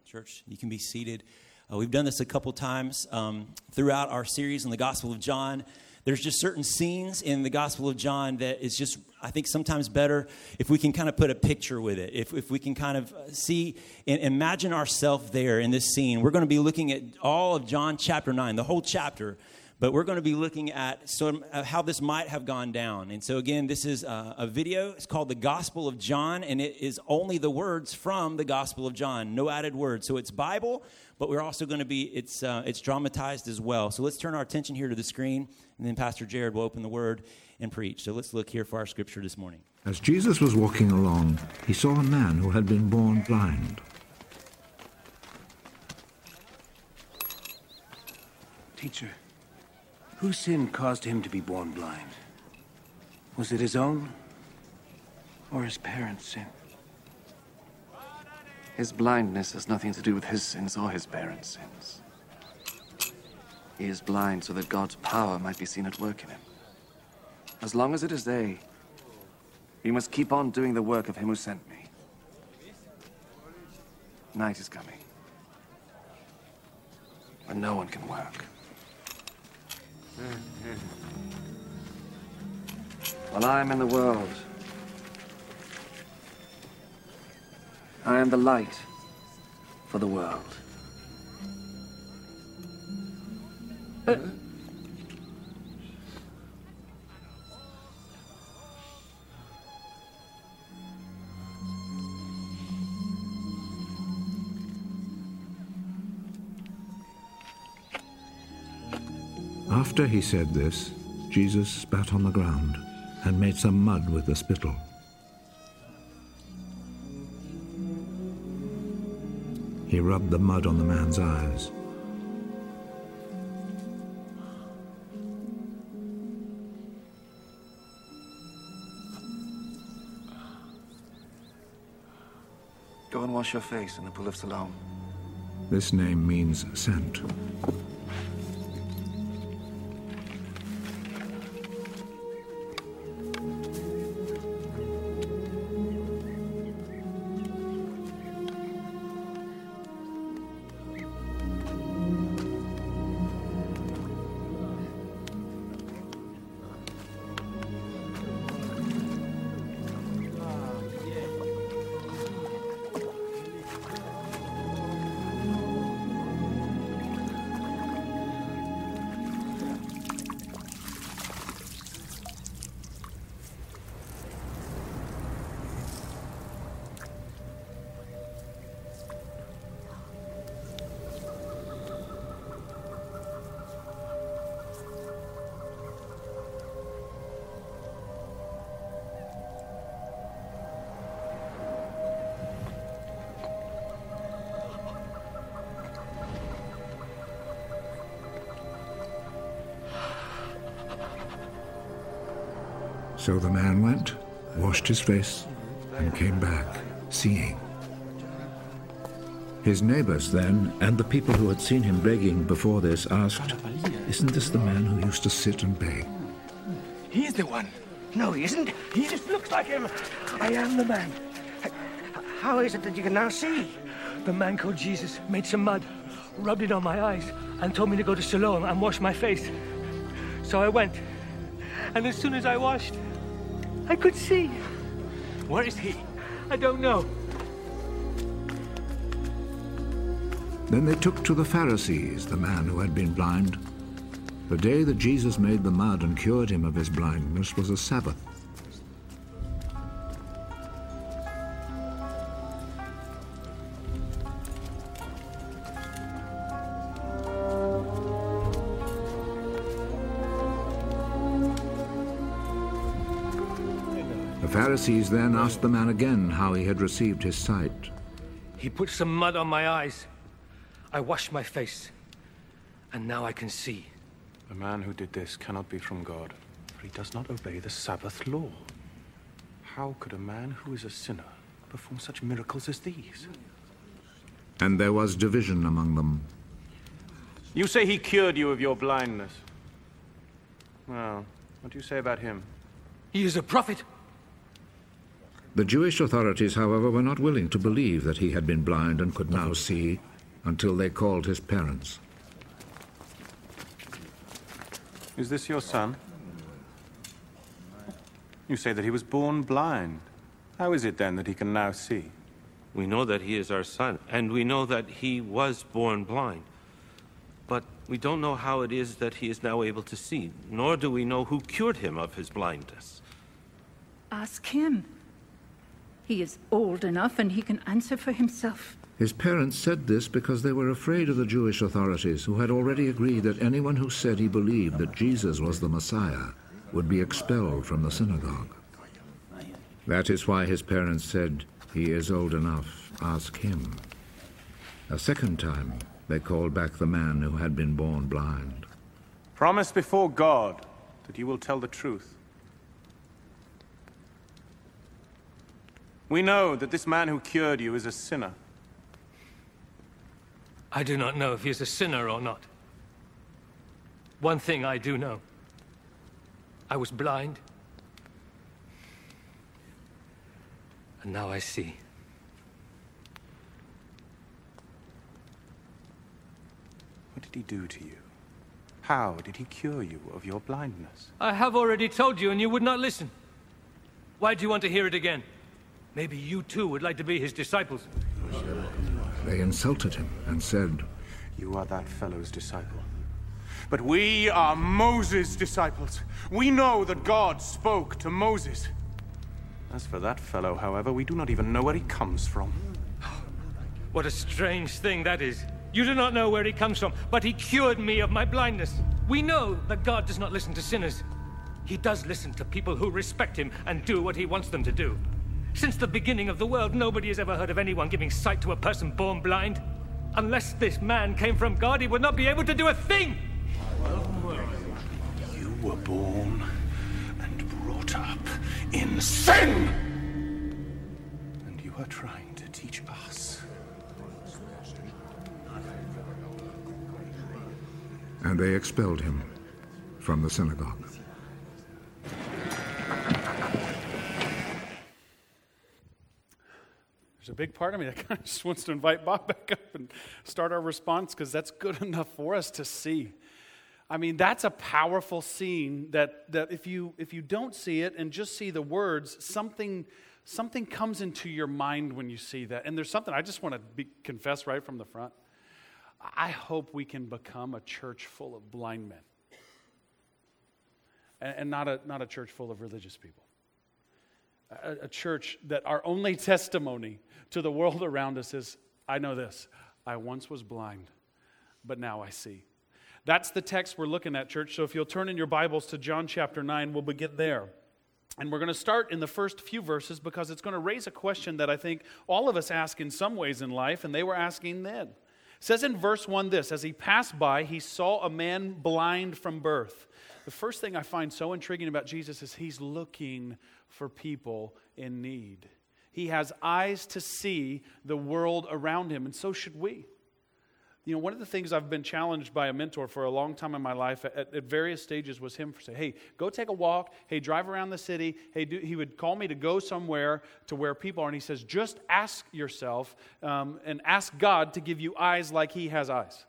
Church, you can be seated. We've done this a couple times throughout our series on the Gospel of John. There's just certain scenes in the Gospel of John that is just, I think, sometimes better if we can kind of put a picture with it. If we can kind of see and imagine ourselves there in this scene. We're going to be looking at all of John chapter 9, the whole chapter. But we're going to be looking at how this might have gone down. And so, again, this is a video. It's called The Gospel of John, and it is only the words from the Gospel of John, no added words. So it's Bible, but we're also going to be, it's dramatized as well. So let's turn our attention here to the screen, and then Pastor Jared will open the Word and preach. So let's look here for our scripture this morning. As Jesus was walking along, he saw a man who had been born blind. Teacher, whose sin caused him to be born blind? Was it his own or his parents' sin? His blindness has nothing to do with his sins or his parents' sins. He is blind so that God's power might be seen at work in him. As long as it is day, we must keep on doing the work of him who sent me. Night is coming, when no one can work. While I am in the world, I am the light for the world. After he said this, Jesus spat on the ground and made some mud with the spittle. He rubbed the mud on the man's eyes. Go and wash your face in the pool of Siloam. This name means sent. So the man went, washed his face, and came back, seeing. His neighbors then, and the people who had seen him begging before this, asked, "Isn't this the man who used to sit and beg?" He's the one. No, he isn't. He just looks like him. I am the man. How is it that you can now see? The man called Jesus made some mud, rubbed it on my eyes, and told me to go to Siloam and wash my face. So I went, and as soon as I washed, I could see. Where is he? I don't know. Then they took to the Pharisees the man who had been blind. The day that Jesus made the mud and cured him of his blindness was a Sabbath. The Pharisees then asked the man again how he had received his sight. He put some mud on my eyes. I washed my face, and now I can see. The man who did this cannot be from God, for he does not obey the Sabbath law. How could a man who is a sinner perform such miracles as these? And there was division among them. You say he cured you of your blindness. Well, what do you say about him? He is a prophet. The Jewish authorities, however, were not willing to believe that he had been blind and could now see until they called his parents. Is this your son? You say that he was born blind. How is it then that he can now see? We know that he is our son, and we know that he was born blind. But we don't know how it is that he is now able to see, nor do we know who cured him of his blindness. Ask him. He is old enough and he can answer for himself. His parents said this because they were afraid of the Jewish authorities, who had already agreed that anyone who said he believed that Jesus was the Messiah would be expelled from the synagogue. That is why his parents said, "He is old enough, ask him." A second time, they called back the man who had been born blind. Promise before God that you will tell the truth. We know that this man who cured you is a sinner. I do not know if he is a sinner or not. One thing I do know. I was blind, and now I see. What did he do to you? How did he cure you of your blindness? I have already told you, and you would not listen. Why do you want to hear it again? Maybe you too would like to be his disciples. They insulted him and said, You are that fellow's disciple. But we are Moses' disciples. We know that God spoke to Moses. As for that fellow, however, we do not even know where he comes from. What a strange thing that is. You do not know where he comes from, but he cured me of my blindness. We know that God does not listen to sinners. He does listen to people who respect him and do what he wants them to do. Since the beginning of the world, nobody has ever heard of anyone giving sight to a person born blind. Unless this man came from God, he would not be able to do a thing. You were born and brought up in sin! And you are trying to teach us. and they expelled him from the synagogue. There's a big part of me that kind of just wants to invite Bob back up and start our response, because that's good enough for us to see. I mean, that's a powerful scene that if you don't see it and just see the words, something comes into your mind when you see that. And there's something I just want to confess right from the front. I hope we can become a church full of blind men, and not a church full of religious people. A church that our only testimony to the world around us is, I know this, I once was blind, but now I see. That's the text we're looking at, church. So if you'll turn in your Bibles to John chapter 9, we'll begin there. And we're going to start in the first few verses because it's going to raise a question that I think all of us ask in some ways in life, and they were asking then. It says in verse 1 this: as he passed by, he saw a man blind from birth. The first thing I find so intriguing about Jesus is he's looking for people in need. He has eyes to see the world around him, and so should we. You know, one of the things I've been challenged by a mentor for a long time in my life at various stages was him to say, hey, go take a walk. Hey, drive around the city. Hey, he would call me to go somewhere to where people are. And he says, just ask yourself and ask God to give you eyes like he has eyes.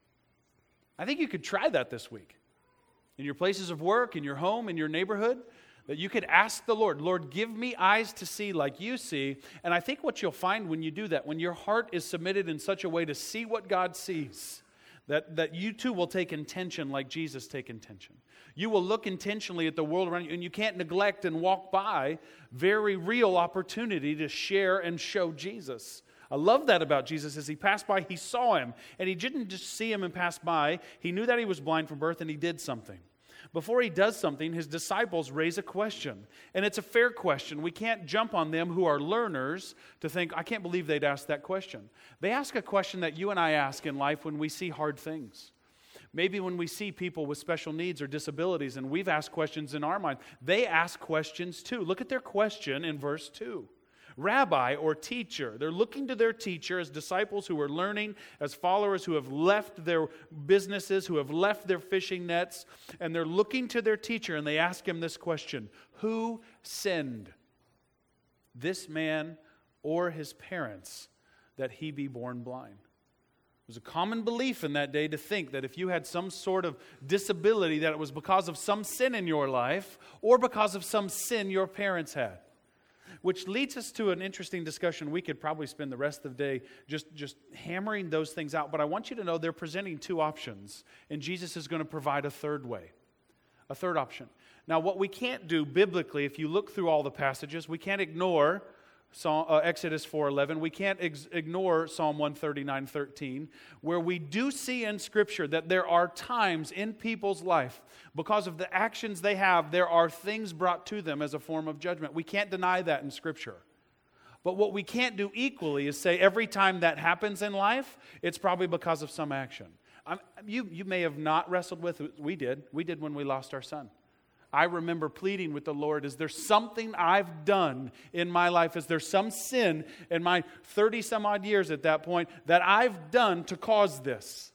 I think you could try that this week. In your places of work, in your home, in your neighborhood, that you could ask the Lord, Lord, give me eyes to see like you see. And I think what you'll find when you do that, when your heart is submitted in such a way to see what God sees, that you too will take intention like Jesus take intention. You will look intentionally at the world around you, and you can't neglect and walk by very real opportunity to share and show Jesus. I love that about Jesus. As he passed by, he saw him, and he didn't just see him and pass by. He knew that he was blind from birth, and he did something. Before he does something, his disciples raise a question. And it's a fair question. We can't jump on them who are learners to think, I can't believe they'd ask that question. They ask a question that you and I ask in life when we see hard things. Maybe when we see people with special needs or disabilities, and we've asked questions in our mind. They ask questions too. Look at their question in verse 2. Rabbi or teacher. They're looking to their teacher as disciples who are learning, as followers who have left their businesses, who have left their fishing nets, and they're looking to their teacher and they ask him this question: who sinned? this man or his parents, that he be born blind. It was a common belief in that day to think that if you had some sort of disability, that it was because of some sin in your life or because of some sin your parents had. Which leads us to an interesting discussion. We could probably spend the rest of the day just hammering those things out. But I want you to know they're presenting two options. And Jesus is going to provide a third way. A third option. Now, what we can't do biblically, if you look through all the passages, we can't ignore Exodus 4:11. We can't ignore Psalm 139:13, where we do see in Scripture that there are times in people's life, because of the actions they have, there are things brought to them as a form of judgment. We can't deny that in Scripture. But what we can't do equally is say every time that happens in life, it's probably because of some action. You may have not wrestled with it. We did. We did when we lost our son. I remember pleading with the Lord, is there something I've done in my life? Is there some sin in my 30-some-odd years at that point that I've done to cause this?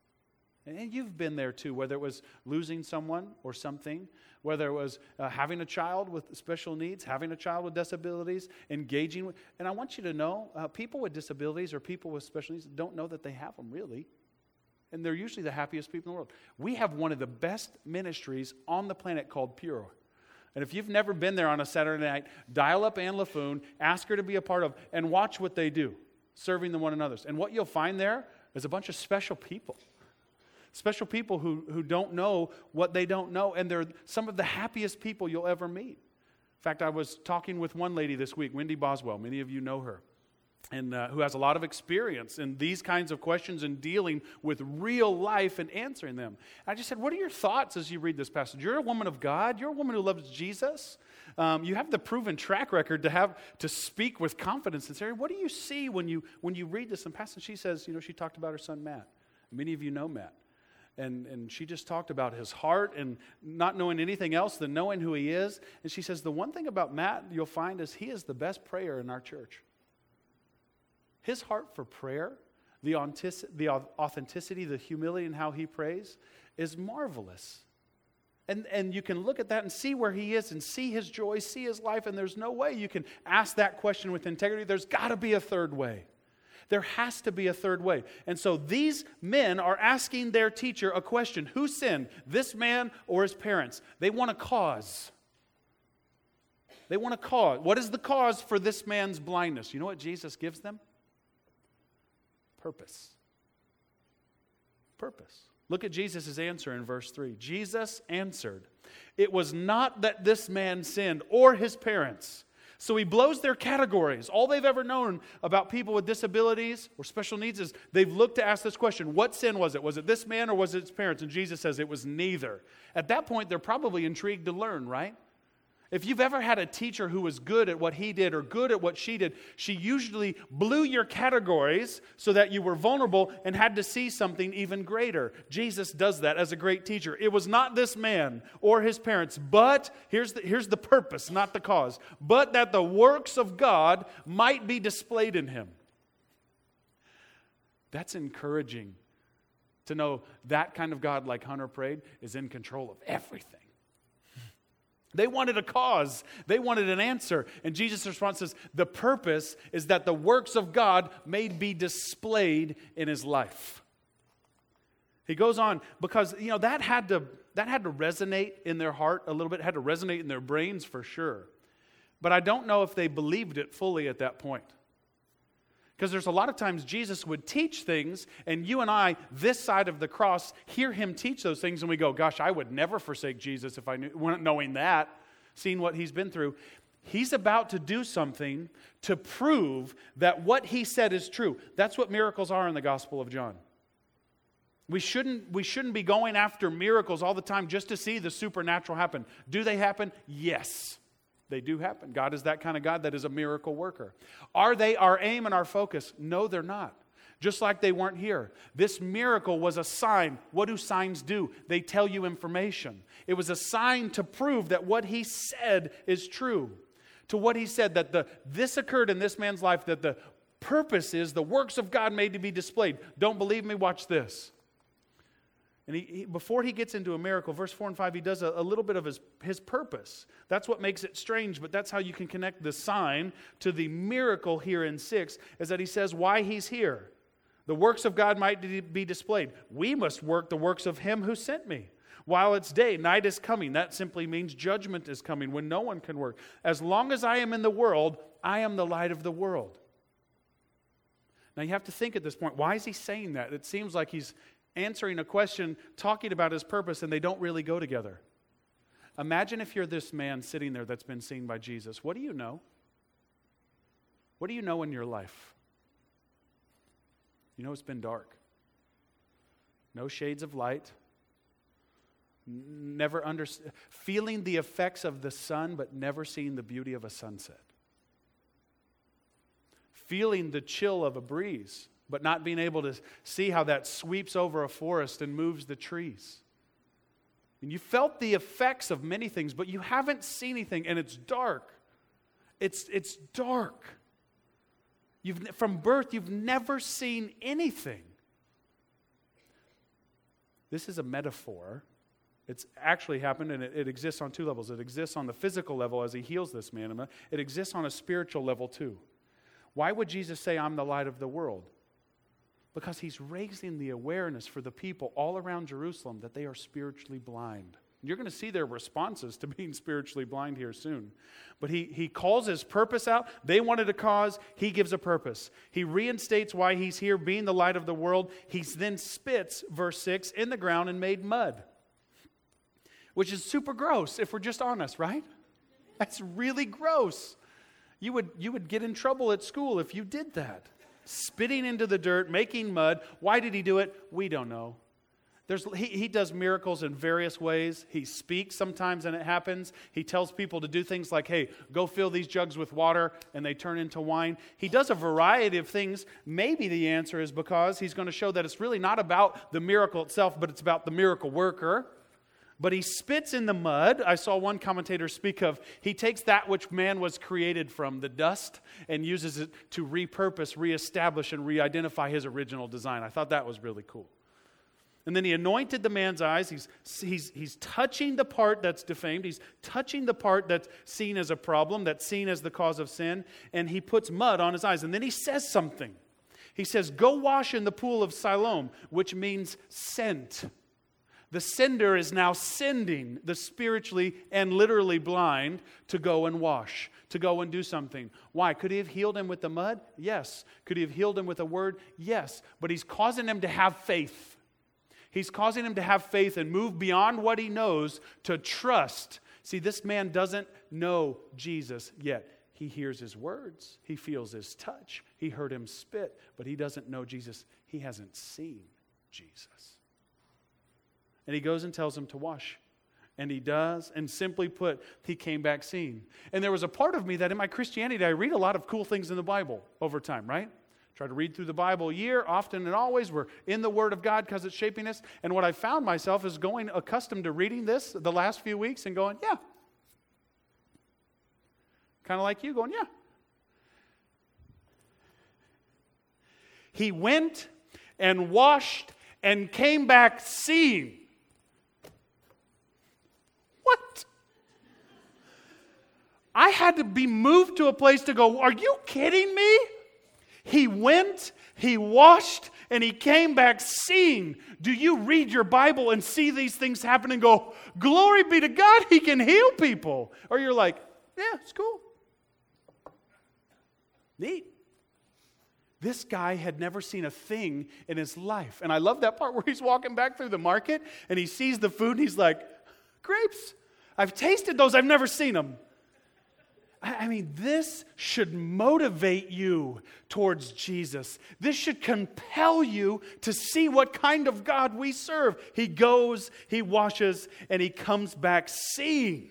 And you've been there too, whether it was losing someone or something, whether it was having a child with special needs, having a child with disabilities, engaging with... And I want you to know, people with disabilities or people with special needs don't know that they have them, really. And they're usually the happiest people in the world. We have one of the best ministries on the planet called Pure. And if you've never been there on a Saturday night, dial up Ann LaFoon, ask her to be a part of, and watch what they do, serving the one another. And what you'll find there is a bunch of special people. Special people who don't know what they don't know. And they're some of the happiest people you'll ever meet. In fact, I was talking with one lady this week, Wendy Boswell. Many of you know her. And who has a lot of experience in these kinds of questions and dealing with real life and answering them. I just said, what are your thoughts as you read this passage? You're a woman of God. You're a woman who loves Jesus. You have the proven track record to speak with confidence and sincerity. What do you see when you read this in passage? She says, she talked about her son Matt. Many of you know Matt. And she just talked about his heart and not knowing anything else than knowing who he is. And she says, the one thing about Matt you'll find is he is the best prayer in our church. His heart for prayer, the authenticity, the humility in how he prays is marvelous. And you can look at that and see where he is and see his joy, see his life, and there's no way you can ask that question with integrity. There's got to be a third way. There has to be a third way. And so these men are asking their teacher a question. Who sinned, this man or his parents? They want a cause. They want a cause. What is the cause for this man's blindness? You know what Jesus gives them? Purpose. Purpose. Look at Jesus' answer in verse 3. Jesus answered, "It was not that this man sinned or his parents." So he blows their categories. All they've ever known about people with disabilities or special needs is they've looked to ask this question, what sin was it? Was it this man or was it his parents? And Jesus says it was neither. At that point, they're probably intrigued to learn, right? If you've ever had a teacher who was good at what he did or good at what she did, she usually blew your categories so that you were vulnerable and had to see something even greater. Jesus does that as a great teacher. It was not this man or his parents, but here's the purpose, not the cause, but that the works of God might be displayed in him. That's encouraging to know that kind of God, like Hunter prayed, is in control of everything. They wanted a cause. They wanted an answer. And Jesus' response is, the purpose is that the works of God may be displayed in his life. He goes on, because that had to resonate in their heart a little bit, had to resonate in their brains for sure. But I don't know if they believed it fully at that point. Because there's a lot of times Jesus would teach things, and you and I, this side of the cross, hear him teach those things, and we go, gosh, I would never forsake Jesus if I weren't knowing that, seeing what he's been through. He's about to do something to prove that what he said is true. That's what miracles are in the Gospel of John. We shouldn't be going after miracles all the time just to see the supernatural happen. Do they happen? Yes. They do happen. God is that kind of God that is a miracle worker. Are they our aim and our focus? No, they're not. Just like they weren't here. This miracle was a sign. What do signs do? They tell you information. It was a sign to prove that what he said is true. To what he said, that this occurred in this man's life, that the purpose is the works of God made to be displayed. Don't believe me? Watch this. And before he gets into a miracle, verse 4 and 5, he does a little bit of his purpose. That's what makes it strange, but that's how you can connect the sign to the miracle here in 6, is that he says why he's here. The works of God might be displayed. We must work the works of him who sent me. While it's day, night is coming. That simply means judgment is coming when no one can work. As long as I am in the world, I am the light of the world. Now you have to think at this point, why is he saying that? It seems like he's answering a question, talking about his purpose, and they don't really go together. Imagine if you're this man sitting there that's been seen by Jesus. What do you know? What do you know in your life? You know it's been dark. No shades of light. Feeling the effects of the sun, but never seeing the beauty of a sunset. Feeling the chill of a breeze, but not being able to see how that sweeps over a forest and moves the trees. And you felt the effects of many things, but you haven't seen anything, and it's dark. It's dark. From birth, you've never seen anything. This is a metaphor. It's actually happened, and it exists on two levels. It exists on the physical level as he heals this man. It exists on a spiritual level too. Why would Jesus say, I'm the light of the world? Because he's raising the awareness for the people all around Jerusalem that they are spiritually blind. You're going to see their responses to being spiritually blind here soon. But he calls his purpose out. They wanted a cause. He gives a purpose. He reinstates why he's here, being the light of the world. He then spits, verse 6, in the ground and made mud. Which is super gross, if we're just honest, right? That's really gross. You would get in trouble at school if you did that. Spitting into the dirt, making mud. Why did he do it? We don't know. He does miracles in various ways. He speaks sometimes and it happens. He tells people to do things like, hey, go fill these jugs with water, and they turn into wine. He does a variety of things. Maybe the answer is because he's going to show that it's really not about the miracle itself, but it's about the miracle worker. But he spits in the mud. I saw one commentator speak of, he takes that which man was created from, the dust, and uses it to repurpose, reestablish, and re-identify his original design. I thought that was really cool. And then he anointed the man's eyes. He's touching the part that's defamed. He's touching the part that's seen as a problem, that's seen as the cause of sin. And he puts mud on his eyes. And then he says something. He says, go wash in the pool of Siloam, which means sent. The sender is now sending the spiritually and literally blind to go and wash, to go and do something. Why? Could he have healed him with the mud? Yes. Could he have healed him with a word? Yes. But he's causing him to have faith. He's causing him to have faith and move beyond what he knows to trust. See, this man doesn't know Jesus yet. He hears his words. He feels his touch. He heard him spit, but he doesn't know Jesus. He hasn't seen Jesus. And he goes and tells him to wash. And he does. And simply put, he came back seeing. And there was a part of me that in my Christianity, I read a lot of cool things in the Bible over time, right? Try to read through the Bible a year, often and always. We're in the Word of God because it's shaping us. And what I found myself is going accustomed to reading this the last few weeks and going, yeah. Kind of like you going, yeah. He went and washed and came back seeing. What? I had to be moved to a place to go, are you kidding me? He went, he washed, and he came back seeing. Do you read your Bible and see these things happen and go, glory be to God, he can heal people? Or you're like, yeah, it's cool. Neat. This guy had never seen a thing in his life. And I love that part where he's walking back through the market and he sees the food and he's like, grapes. I've tasted those. I've never seen them. I mean, this should motivate you towards Jesus. This should compel you to see what kind of God we serve. He goes, he washes, and he comes back seeing.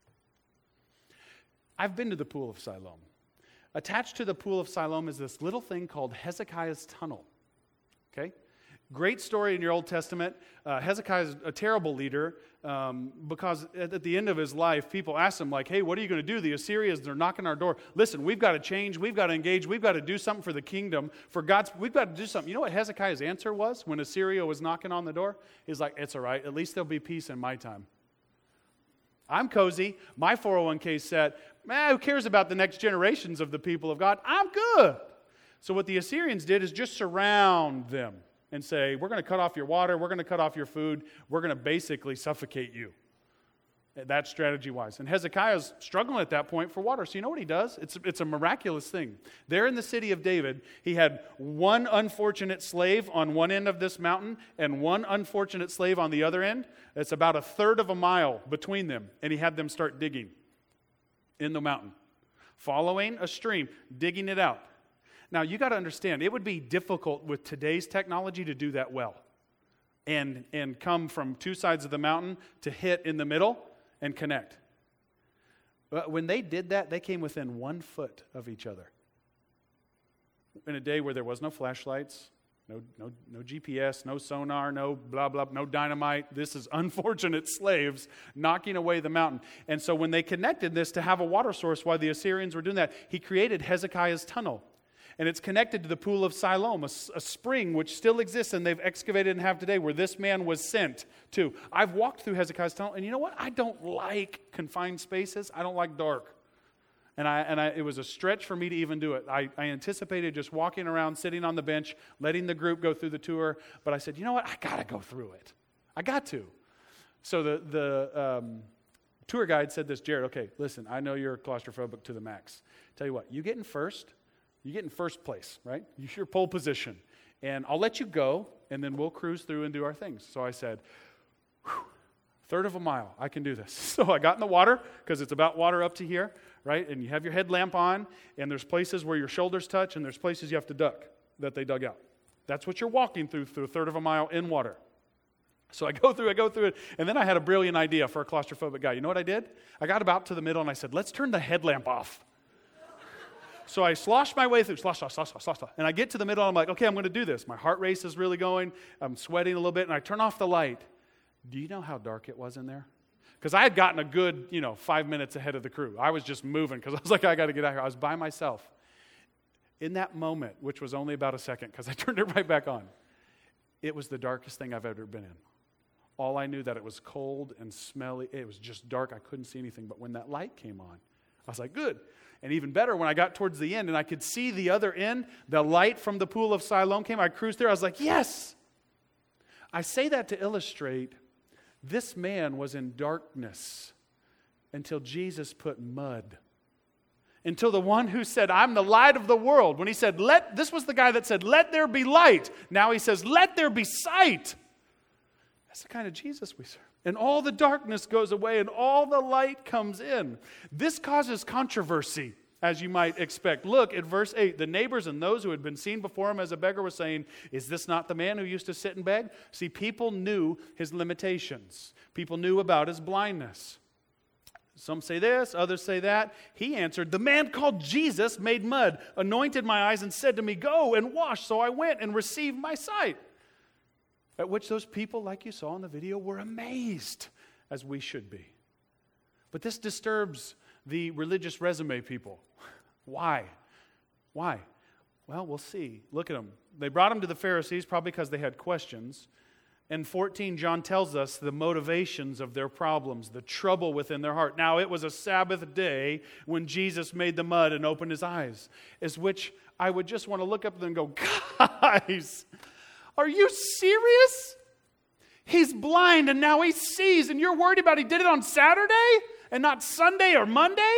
I've been to the Pool of Siloam. Attached to the Pool of Siloam is this little thing called Hezekiah's Tunnel. Okay? Great story in your Old Testament. Hezekiah is a terrible leader because at the end of his life, people asked him, like, hey, what are you going to do? The Assyrians, they're knocking our door. Listen, we've got to change. We've got to engage. We've got to do something for the kingdom. We've got to do something. You know what Hezekiah's answer was when Assyria was knocking on the door? He's like, it's all right. At least there'll be peace in my time. I'm cozy. My 401k set. Who cares about the next generations of the people of God? I'm good. So what the Assyrians did is just surround them and say, we're going to cut off your water, we're going to cut off your food, we're going to basically suffocate you. That's strategy-wise. And Hezekiah's struggling at that point for water. So you know what he does? It's a miraculous thing. There in the city of David, he had one unfortunate slave on one end of this mountain and one unfortunate slave on the other end. It's about a third of a mile between them. And he had them start digging in the mountain, following a stream, digging it out. Now, you got to understand, it would be difficult with today's technology to do that well and come from two sides of the mountain to hit in the middle and connect. But when they did that, they came within 1 foot of each other. In a day where there was no flashlights, no GPS, no sonar, no blah, blah, no dynamite. This is unfortunate slaves knocking away the mountain. And so when they connected this to have a water source while the Assyrians were doing that, he created Hezekiah's tunnel. And it's connected to the pool of Siloam, a spring which still exists and they've excavated and have today, where this man was sent to. I've walked through Hezekiah's tunnel, and you know what? I don't like confined spaces. I don't like dark. And it was a stretch for me to even do it. I anticipated just walking around, sitting on the bench, letting the group go through the tour. But I said, you know what? I got to go through it. I got to. So the tour guide said this, Jared, okay, listen, I know you're claustrophobic to the max. Tell you what, you get in first place, right? You're pole position. And I'll let you go, and then we'll cruise through and do our things. So I said, third of a mile, I can do this. So I got in the water, because it's about water up to here, right? And you have your headlamp on, and there's places where your shoulders touch, and there's places you have to duck that they dug out. That's what you're walking through a third of a mile in water. So I go through it, and then I had a brilliant idea for a claustrophobic guy. You know what I did? I got about to the middle, and I said, let's turn the headlamp off. So I slosh my way through, slosh. And I get to the middle, and I'm like, okay, I'm going to do this. My heart race is really going. I'm sweating a little bit, and I turn off the light. Do you know how dark it was in there? Because I had gotten a good, 5 minutes ahead of the crew. I was just moving because I was like, I got to get out of here. I was by myself. In that moment, which was only about a second because I turned it right back on, it was the darkest thing I've ever been in. All I knew that it was cold and smelly. It was just dark. I couldn't see anything. But when that light came on, I was like, good. And even better, when I got towards the end and I could see the other end, the light from the pool of Siloam came. I cruised there. I was like, yes. I say that to illustrate this man was in darkness until Jesus put mud. Until the one who said, I'm the light of the world. When he said, this was the guy that said, let there be light. Now he says, let there be sight. That's the kind of Jesus we serve. And all the darkness goes away and all the light comes in. This causes controversy, as you might expect. Look at verse 8. The neighbors and those who had been seen before him as a beggar were saying, is this not the man who used to sit and beg? See, people knew his limitations. People knew about his blindness. Some say this, others say that. He answered, the man called Jesus made mud, anointed my eyes, and said to me, go and wash. So I went and received my sight. At which those people, like you saw in the video, were amazed, as we should be. But this disturbs the religious resume people. Why? Well, we'll see. Look at them. They brought him to the Pharisees, probably because they had questions. In 14, John tells us the motivations of their problems, the trouble within their heart. Now, it was a Sabbath day when Jesus made the mud and opened his eyes, as which I would just want to look up and go, guys, are you serious? He's blind and now he sees, and you're worried about he did it on Saturday and not Sunday or Monday?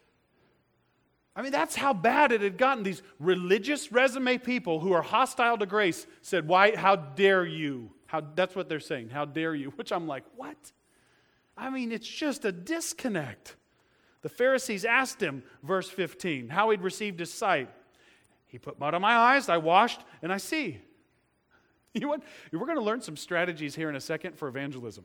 I mean, that's how bad it had gotten. These religious resume people who are hostile to grace said, why, how dare you? That's what they're saying, how dare you? Which I'm like, what? I mean, it's just a disconnect. The Pharisees asked him, verse 15, how he'd received his sight. He put mud on my eyes, I washed, and I see. You know what? We're going to learn some strategies here in a second for evangelism.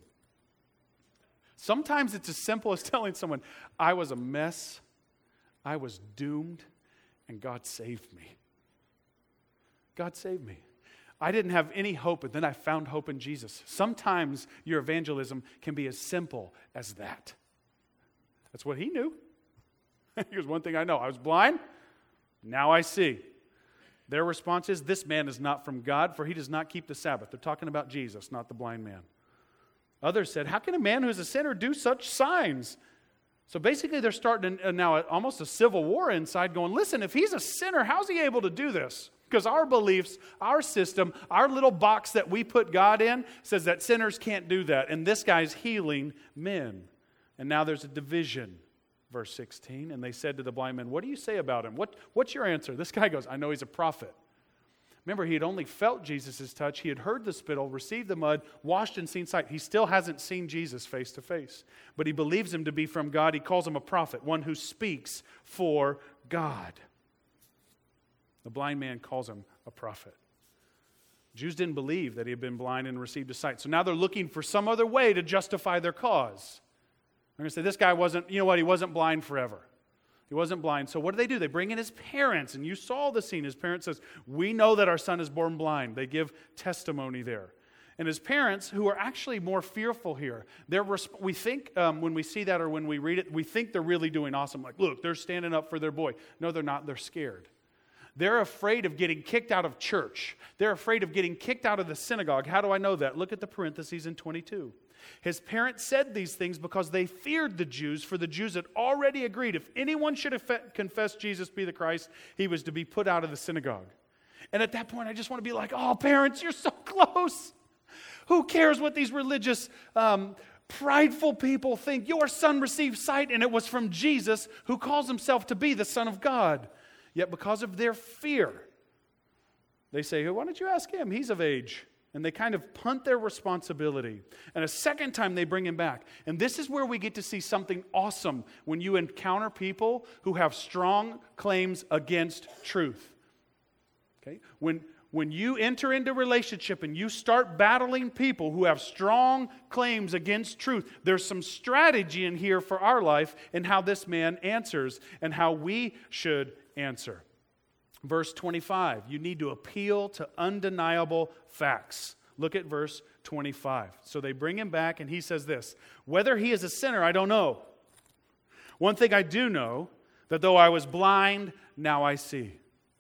Sometimes it's as simple as telling someone, I was a mess, I was doomed, and God saved me. God saved me. I didn't have any hope, and then I found hope in Jesus. Sometimes your evangelism can be as simple as that. That's what he knew. Here's one thing I know. I was blind, now I see. Their response is, this man is not from God, for he does not keep the Sabbath. They're talking about Jesus, not the blind man. Others said, how can a man who's a sinner do such signs? So basically they're starting now almost a civil war inside going, listen, if he's a sinner, how's he able to do this? Because our beliefs, our system, our little box that we put God in says that sinners can't do that. And this guy's healing men. And now there's a division. Verse 16, and they said to the blind men, what do you say about him? What's your answer? This guy goes, I know he's a prophet. Remember, he had only felt Jesus' touch. He had heard the spittle, received the mud, washed and seen sight. He still hasn't seen Jesus face to face. But he believes him to be from God. He calls him a prophet, one who speaks for God. The blind man calls him a prophet. Jews didn't believe that he had been blind and received his sight. So now they're looking for some other way to justify their cause. They're going to say, this guy wasn't, he wasn't blind forever. He wasn't blind. So what do? They bring in his parents, and you saw the scene. His parents says, we know that our son is born blind. They give testimony there. And his parents, who are actually more fearful here, we think when we see that or when we read it, we think they're really doing awesome. Like, look, they're standing up for their boy. No, they're not. They're scared. They're afraid of getting kicked out of church. They're afraid of getting kicked out of the synagogue. How do I know that? Look at the parentheses in 22. His parents said these things because they feared the Jews, for the Jews had already agreed if anyone should have confessed Jesus be the Christ, he was to be put out of the synagogue. And at that point, I just want to be like, oh, parents, you're so close. Who cares what these religious, prideful people think? Your son received sight, and it was from Jesus, who calls himself to be the Son of God. Yet because of their fear, they say, why don't you ask him? He's of age. And they kind of punt their responsibility. And a second time they bring him back. And this is where we get to see something awesome when you encounter people who have strong claims against truth. Okay? When you enter into relationship and you start battling people who have strong claims against truth, there's some strategy in here for our life and how this man answers and how we should answer. Verse 25, you need to appeal to undeniable facts. Look at verse 25. So they bring him back and he says this, whether he is a sinner, I don't know. One thing I do know, that though I was blind, now I see.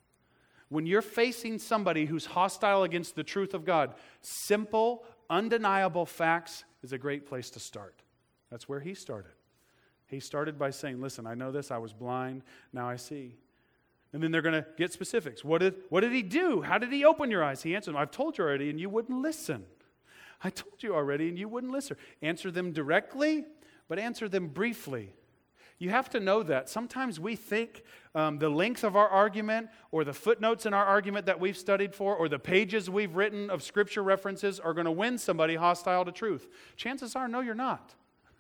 When you're facing somebody who's hostile against the truth of God, simple, undeniable facts is a great place to start. That's where he started. He started by saying, listen, I know this, I was blind, now I see. And then they're going to get specifics. What did he do? How did he open your eyes? He answered them, I've told you already and you wouldn't listen. I told you already and you wouldn't listen. Answer them directly, but answer them briefly. You have to know that. Sometimes we think the length of our argument or the footnotes in our argument that we've studied for or the pages we've written of scripture references are going to win somebody hostile to truth. Chances are, no, you're not.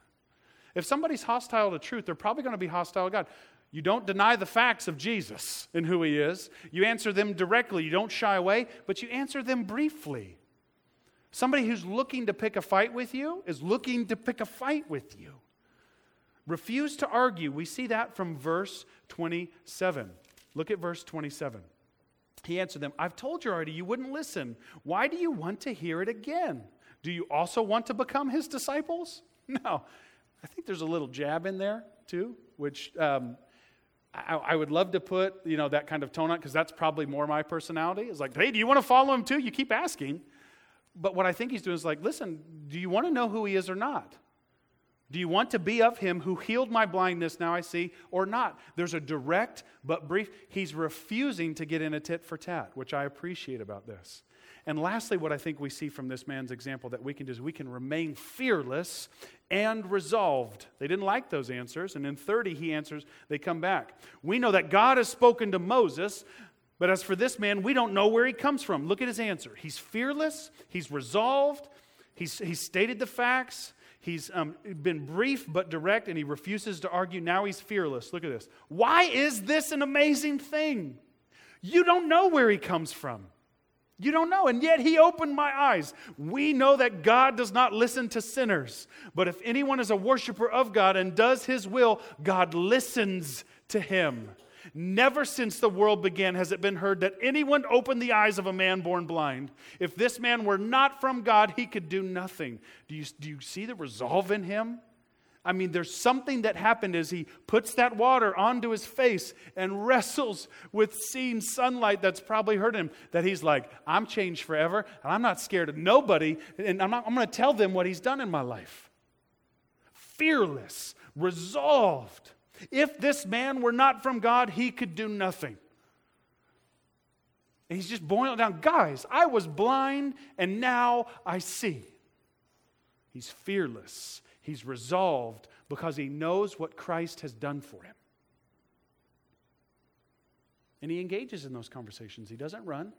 If somebody's hostile to truth, they're probably going to be hostile to God. You don't deny the facts of Jesus and who he is. You answer them directly. You don't shy away, but you answer them briefly. Somebody who's looking to pick a fight with you is looking to pick a fight with you. Refuse to argue. We see that from verse 27. Look at verse 27. He answered them, I've told you already, you wouldn't listen. Why do you want to hear it again? Do you also want to become his disciples? No. I think there's a little jab in there, too, which I would love to put, that kind of tone on, because that's probably more my personality. It's like, hey, do you want to follow him too? You keep asking. But what I think he's doing is like, listen, do you want to know who he is or not? Do you want to be of him who healed my blindness, now I see, or not? There's a direct but brief. He's refusing to get in a tit for tat, which I appreciate about this. And lastly, what I think we see from this man's example that we can do is we can remain fearless and resolved. They didn't like those answers, and in 30 he answers, they come back. We know that God has spoken to Moses, but as for this man, we don't know where he comes from. Look at his answer. He's fearless, he's resolved, he's stated the facts, he's been brief but direct, and he refuses to argue. Now he's fearless. Look at this. Why is this an amazing thing? You don't know where he comes from. You don't know, and yet he opened my eyes. We know that God does not listen to sinners, but if anyone is a worshiper of God and does his will, God listens to him. Never since the world began has it been heard that anyone opened the eyes of a man born blind. If this man were not from God, he could do nothing. Do you see the resolve in him? I mean, there's something that happened as he puts that water onto his face and wrestles with seeing sunlight that's probably hurt him, that he's like, I'm changed forever, and I'm not scared of nobody, and I'm going to tell them what he's done in my life. Fearless, resolved. If this man were not from God, he could do nothing. And he's just boiling it down. Guys, I was blind, and now I see. He's fearless. He's resolved because he knows what Christ has done for him. And he engages in those conversations. He doesn't run.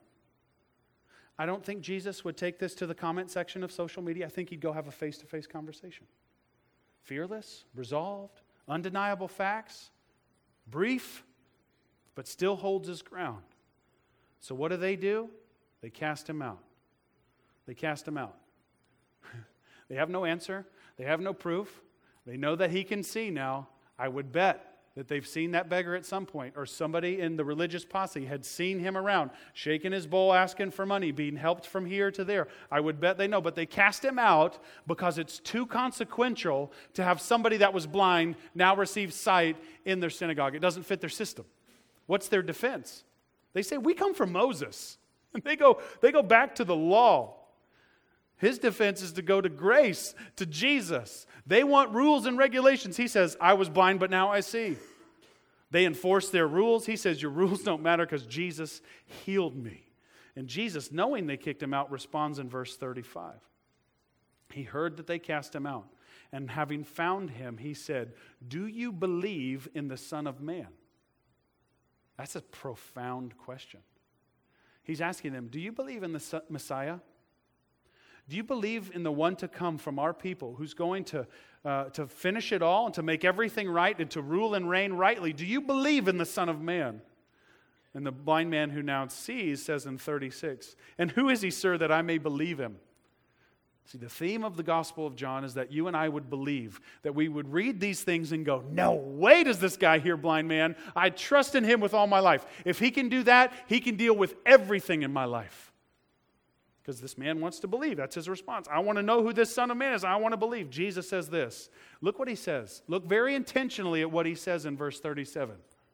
I don't think Jesus would take this to the comment section of social media. I think he'd go have a face-to-face conversation. Fearless, resolved, undeniable facts, brief, but still holds his ground. So what do? They cast him out. They cast him out. They have no answer. They have no proof. They know that he can see now. I would bet that they've seen that beggar at some point, or somebody in the religious posse had seen him around, shaking his bowl, asking for money, being helped from here to there. I would bet they know, but they cast him out because it's too consequential to have somebody that was blind now receive sight in their synagogue. It doesn't fit their system. What's their defense? They say, we come from Moses. And they go back to the law. His defense is to go to grace, to Jesus. They want rules and regulations. He says, I was blind, but now I see. They enforce their rules. He says, your rules don't matter because Jesus healed me. And Jesus, knowing they kicked him out, responds in verse 35. He heard that they cast him out. And having found him, he said, do you believe in the Son of Man? That's a profound question. He's asking them, do you believe in the Messiah? Do you believe in the one to come from our people who's going to finish it all and to make everything right and to rule and reign rightly? Do you believe in the Son of Man? And the blind man who now sees says in 36, and who is he, sir, that I may believe him? See, the theme of the Gospel of John is that you and I would believe, that we would read these things and go, no way does this guy here, blind man. I trust in him with all my life. If he can do that, he can deal with everything in my life. Because this man wants to believe. That's his response. I want to know who this Son of Man is. I want to believe. Jesus says this. Look what he says. Look very intentionally at what he says in verse 37.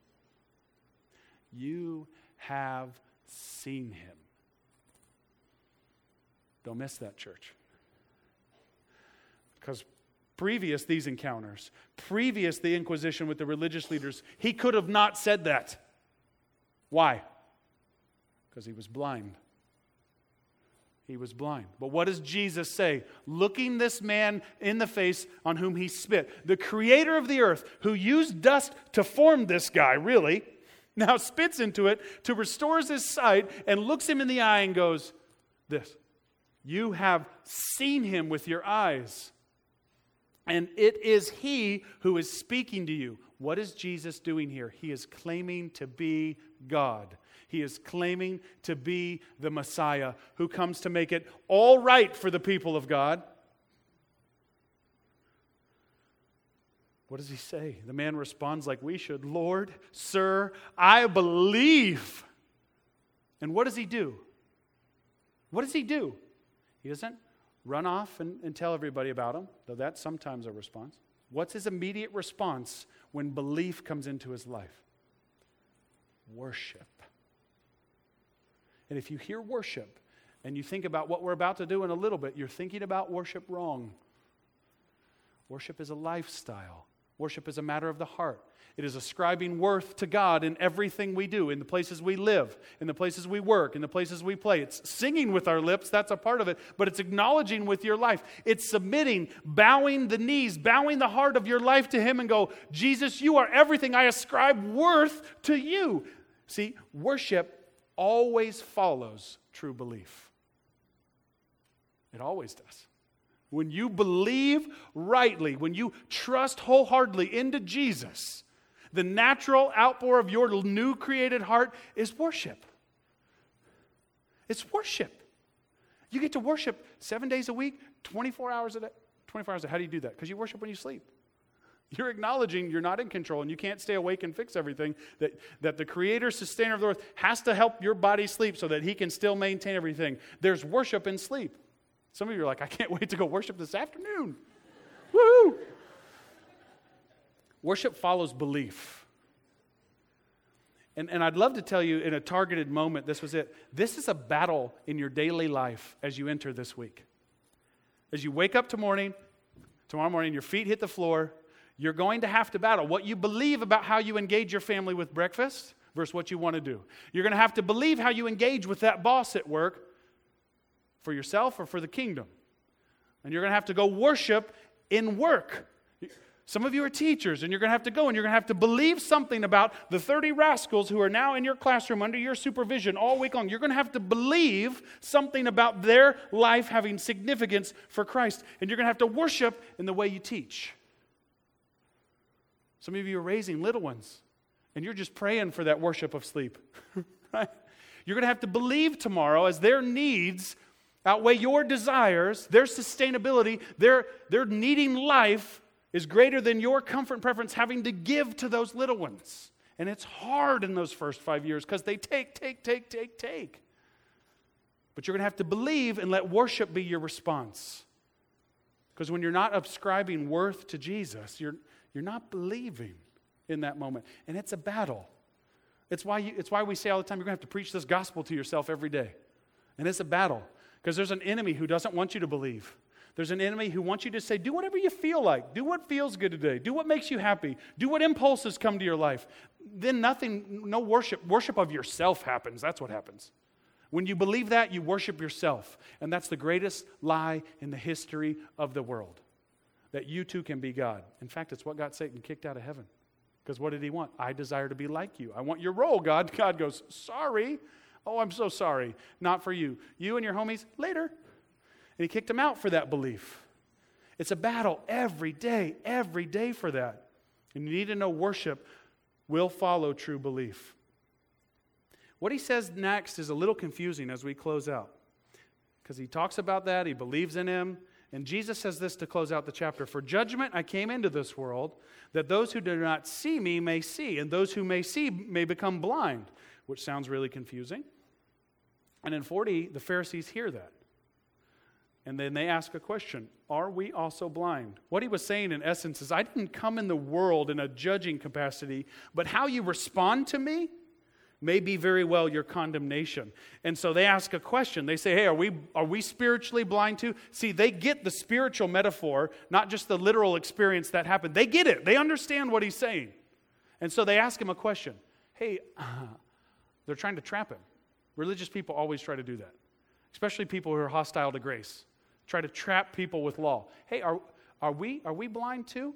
You have seen him. Don't miss that, church. Because previous these encounters, previous the inquisition with the religious leaders, he could have not said that. Why? Because he was blind. He was blind. But what does Jesus say? Looking this man in the face on whom he spit, the creator of the earth, who used dust to form this guy, really, now spits into it to restores his sight and looks him in the eye and goes, this, you have seen him with your eyes, and it is he who is speaking to you. What is Jesus doing here? He is claiming to be God. He is claiming to be the Messiah who comes to make it all right for the people of God. What does he say? The man responds like we should. Lord, sir, I believe. And what does he do? What does he do? He doesn't run off and tell everybody about him, though that's sometimes a response. What's his immediate response when belief comes into his life? Worship. And if you hear worship and you think about what we're about to do in a little bit, you're thinking about worship wrong. Worship is a lifestyle. Worship is a matter of the heart. It is ascribing worth to God in everything we do, in the places we live, in the places we work, in the places we play. It's singing with our lips, that's a part of it, but it's acknowledging with your life. It's submitting, bowing the knees, bowing the heart of your life to him and go, Jesus, you are everything. I ascribe worth to you. See, worship always follows true belief. It always does. When you believe rightly, when you trust wholeheartedly into Jesus, the natural outpour of your new created heart is worship. It's worship. You get to worship 7 days a week, 24 hours a day. 24 hours a day. How do you do that? Because you worship when you sleep. You're acknowledging you're not in control and you can't stay awake and fix everything, that the creator, sustainer of the earth has to help your body sleep so that he can still maintain everything. There's worship in sleep. Some of you are like, I can't wait to go worship this afternoon. Woo! Worship follows belief. And I'd love to tell you in a targeted moment, this was it. This is a battle in your daily life as you enter this week. As you wake up tomorrow morning, your feet hit the floor, you're going to have to battle what you believe about how you engage your family with breakfast versus what you want to do. You're going to have to believe how you engage with that boss at work for yourself or for the kingdom. And you're going to have to go worship in work. Some of you are teachers, and you're going to have to go and you're going to have to believe something about the 30 rascals who are now in your classroom under your supervision all week long. You're going to have to believe something about their life having significance for Christ. And you're going to have to worship in the way you teach. Some of you are raising little ones, and you're just praying for that worship of sleep. Right? You're going to have to believe tomorrow as their needs outweigh your desires, their sustainability, their needing life is greater than your comfort and preference having to give to those little ones. And it's hard in those first 5 years because they take. But you're going to have to believe and let worship be your response. Because when you're not ascribing worth to Jesus, you're not believing in that moment. And it's a battle. It's why we say all the time, you're going to have to preach this gospel to yourself every day. And it's a battle. Because there's an enemy who doesn't want you to believe. There's an enemy who wants you to say, do whatever you feel like. Do what feels good today. Do what makes you happy. Do what impulses come to your life. Then no worship of yourself happens. That's what happens. When you believe that, you worship yourself. And that's the greatest lie in the history of the world. That you too can be God. In fact, it's what got Satan kicked out of heaven. Because what did he want? I desire to be like you. I want your role, God. God goes, sorry. Oh, I'm so sorry. Not for you. You and your homies, later. And he kicked him out for that belief. It's a battle every day for that. And you need to know worship will follow true belief. What he says next is a little confusing as we close out. Because he talks about that, he believes in him. And Jesus says this to close out the chapter. For judgment I came into this world, that those who do not see me may see, and those who may see may become blind. Which sounds really confusing. And in 40, the Pharisees hear that. And then they ask a question, are we also blind? What he was saying in essence is, I didn't come in the world in a judging capacity, but how you respond to me may be very well your condemnation. And so they ask a question. They say, hey, are we spiritually blind too? See, they get the spiritual metaphor, not just the literal experience that happened. They get it. They understand what he's saying. And so they ask him a question. Hey, they're trying to trap him. Religious people always try to do that, especially people who are hostile to grace. Try to trap people with law. Hey, are we blind too?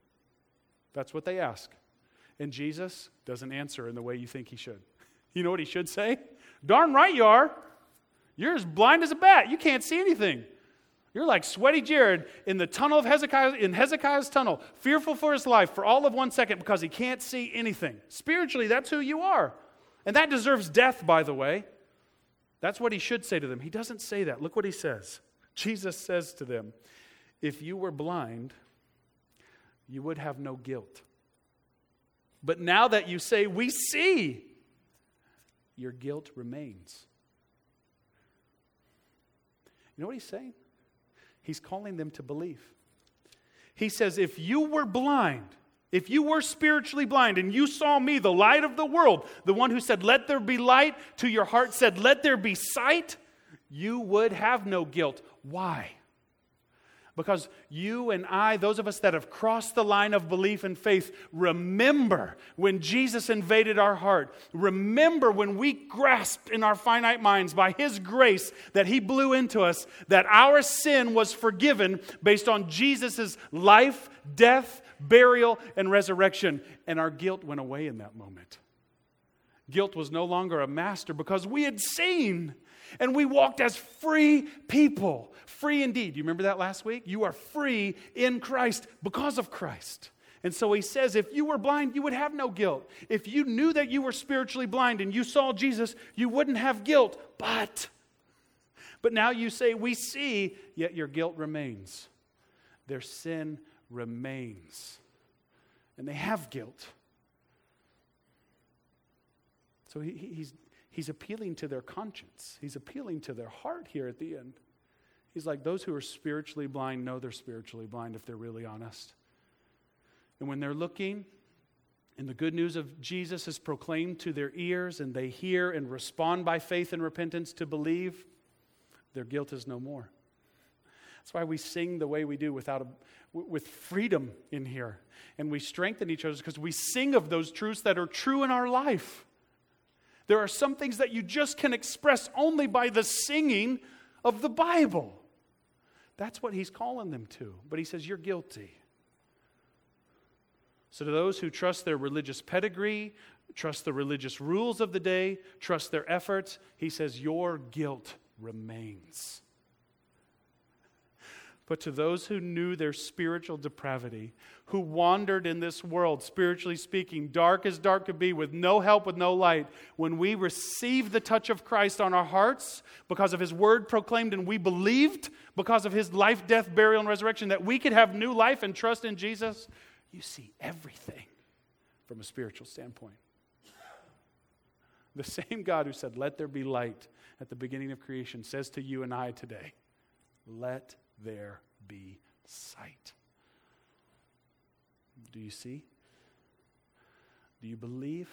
That's what they ask. And Jesus doesn't answer in the way you think he should. You know what he should say? Darn right you are. You're as blind as a bat. You can't see anything. You're like sweaty Jared in the tunnel of Hezekiah, in Hezekiah's tunnel, fearful for his life for all of 1 second because he can't see anything. Spiritually, that's who you are. And that deserves death, by the way. That's what he should say to them. He doesn't say that. Look what he says. Jesus says to them, if you were blind, you would have no guilt. But now that you say, we see, your guilt remains. You know what he's saying? He's calling them to believe. He says, if you were blind, if you were spiritually blind and you saw me, the light of the world, the one who said, let there be light, to your heart said, let there be sight, you would have no guilt. Why? Because you and I, those of us that have crossed the line of belief and faith, remember when Jesus invaded our heart. Remember when we grasped in our finite minds by His grace that He blew into us, that our sin was forgiven based on Jesus' life, death, burial, and resurrection. And our guilt went away in that moment. Guilt was no longer a master because we had seen. And we walked as free people. Free indeed. You remember that last week? You are free in Christ because of Christ. And so he says, if you were blind, you would have no guilt. If you knew that you were spiritually blind and you saw Jesus, you wouldn't have guilt. But now you say, we see, yet your guilt remains. Their sin remains. and they have guilt. So he's appealing to their conscience. He's appealing to their heart here at the end. He's like, those who are spiritually blind know they're spiritually blind if they're really honest. And when they're looking, and the good news of Jesus is proclaimed to their ears, and they hear and respond by faith and repentance to believe, their guilt is no more. That's why we sing the way we do with freedom in here. And we strengthen each other because we sing of those truths that are true in our life. There are some things that you just can express only by the singing of the Bible. That's what he's calling them to. But he says, you're guilty. So to those who trust their religious pedigree, trust the religious rules of the day, trust their efforts, he says, your guilt remains. But to those who knew their spiritual depravity, who wandered in this world, spiritually speaking, dark as dark could be, with no help, with no light, when we receive the touch of Christ on our hearts because of his word proclaimed, and we believed because of his life, death, burial, and resurrection, that we could have new life and trust in Jesus, you see everything from a spiritual standpoint. The same God who said, let there be light at the beginning of creation says to you and I today, let there be sight. Do you see? Do you believe?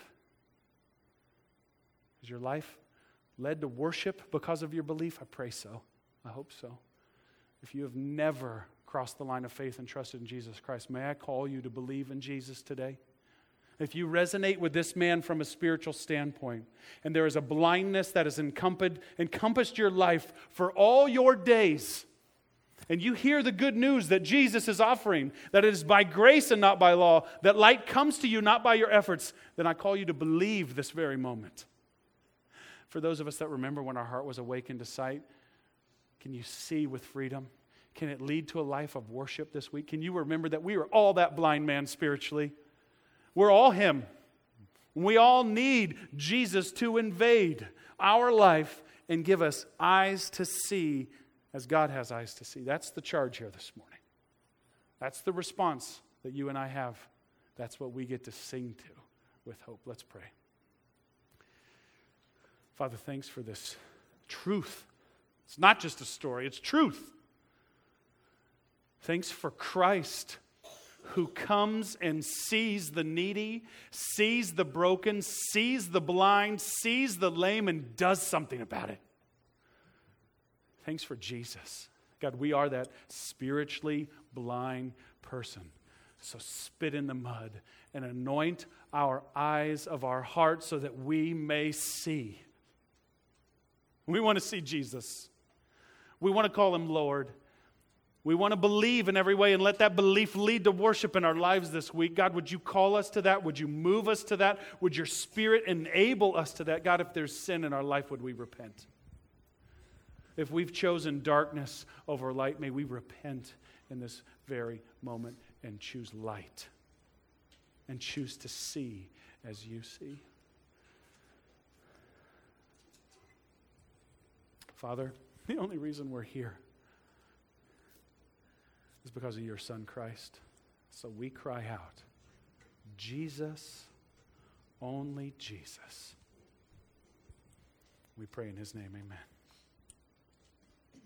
Is your life led to worship because of your belief? I pray so. I hope so. If you have never crossed the line of faith and trusted in Jesus Christ, may I call you to believe in Jesus today? If you resonate with this man from a spiritual standpoint, and there is a blindness that has encompassed your life for all your days, and you hear the good news that Jesus is offering, that it is by grace and not by law, that light comes to you not by your efforts, then I call you to believe this very moment. For those of us that remember when our heart was awakened to sight, can you see with freedom? Can it lead to a life of worship this week? Can you remember that we are all that blind man spiritually? We're all him. We all need Jesus to invade our life and give us eyes to see as God has eyes to see. That's the charge here this morning. That's the response that you and I have. That's what we get to sing to with hope. Let's pray. Father, thanks for this truth. It's not just a story, it's truth. Thanks for Christ, who comes and sees the needy, sees the broken, sees the blind, sees the lame, and does something about it. Thanks for Jesus. God, we are that spiritually blind person. So spit in the mud and anoint our eyes of our hearts so that we may see. We want to see Jesus. We want to call him Lord. We want to believe in every way and let that belief lead to worship in our lives this week. God, would you call us to that? Would you move us to that? Would your Spirit enable us to that? God, if there's sin in our life, would we repent? If we've chosen darkness over light, may we repent in this very moment and choose light and choose to see as you see. Father, the only reason we're here is because of your Son, Christ. So we cry out, Jesus, only Jesus. We pray in his name, amen.